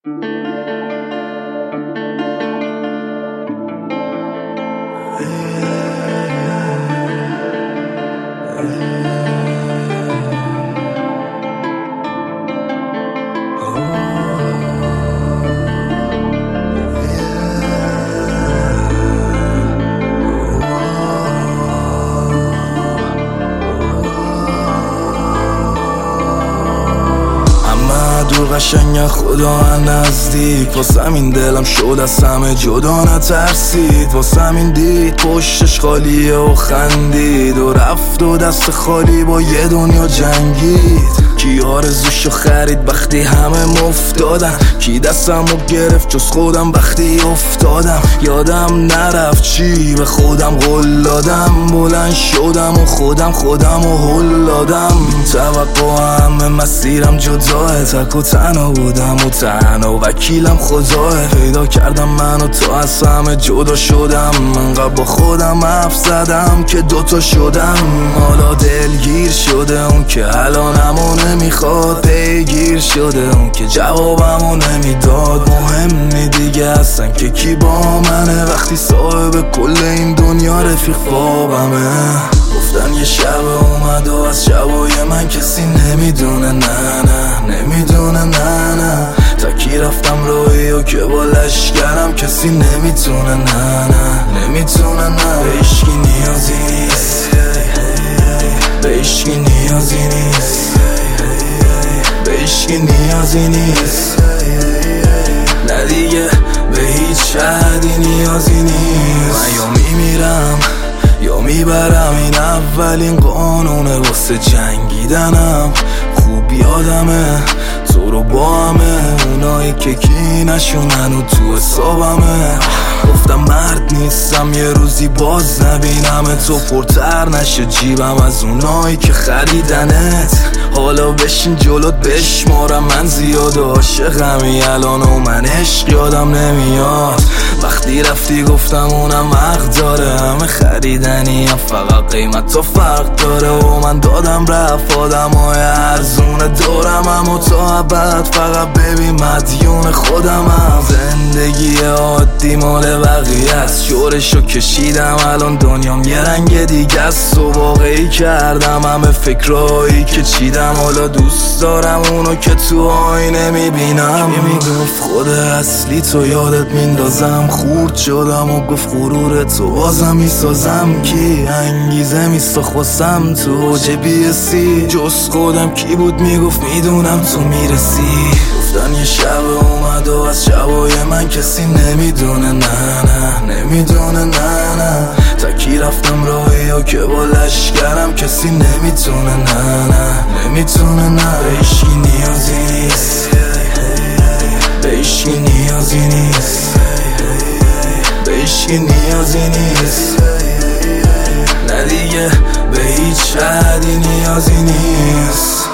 دور قشنگ خدا نزدیک، واسه این دلم شد از همه جدا نترسید، واسه این دید پشتش خالیه و خندید و رفت و دست خالی با یه دنیا جنگید. کی آرزوشو خرید وقتی همه مفتادن، کی دستمو گرفت جز خودم وقتی افتادم. یادم نرفت چی به خودم قول دادم، بلند شدم و خودمو هل دادم. توقعم مسیرم جداه، تک و تنها بودم و تنها وکیلم خداه. پیدا کردم منو تو از همه جدا شدم، انقدر با خودم حرف زدم که دوتا شدم. حالا دلگیر شده اون که الانمو نمیخواد، پیگیر شده اون که جوابمو نمیداد. مهم نی دیگه اصلا که کی با منه، وقتی صاحب کل این دنیا رفیق خوابمه. گفتن یه شب اومد و از شبای من کسی نمیدونه، نه نه نمیدونه، نه نه. تا کی رفتم روی و که با لشکرم کسی نمیتونه، نه نه نمیتونه، نه. به عشقی نیازی نیست، به عشقی نیازی نیست، به عشقی نیازی نیست، نه دیگه به هیچ حدی نیازی نیست. من یا میمیرم یا میبرم، این اولین قانونه واسه جنگیدنم. خوب یادمه تو رو با همه اونایی که کینشونن و تو حسابمه. گفتم مرد نیستم یه روزی باز نبینم تو، پرتر نشه جیبم از اونایی که خریدنت. حالا بشین جلوت بشمارم، من زیاد عاشقمی الان و من عشق یادم نمیاد. وقتی رفتی گفتم اونم حق داره، همه خریدنی هم فقط قیمت تو فرق داره. و من دادم رفت آدمای ارزون دورم، اما تا ابد فقط ببین مدیون خودمم. زندگی عادی مال بقیه است، شورشو کشیدم الان دنیام یه رنگ دیگه است. و واقعی کردم همه فکرایی که چیدم، حالا دوست دارم اونو که تو آینه میبینم. کی میگفت خود اصلی تو یادت میندازم، خورد شدم و گفت غرور تو بازم میسازم. کی انگیزه میساخت واسم تو جبی سی، جز خودم کی بود میگفت میدونم تو میرسی. گفتن یه شب اومد و از شبای من کسی نمیدونه، نه نه نمیدونه، نه نه. تا کی رفتم راهی و که با لشکرم کسی نمیتونه، نه نه نمیتونه، نه. به عشقی نیازی نیست، به عشقی نیازی نیست، به عشقی نیازی نیست، نه دیگه به هیچ حدی نیازی نیست.